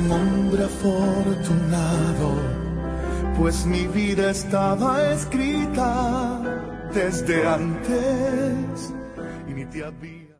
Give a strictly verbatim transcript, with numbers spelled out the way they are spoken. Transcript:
un hombre afortunado, pues mi vida estaba escrita desde antes y ni te había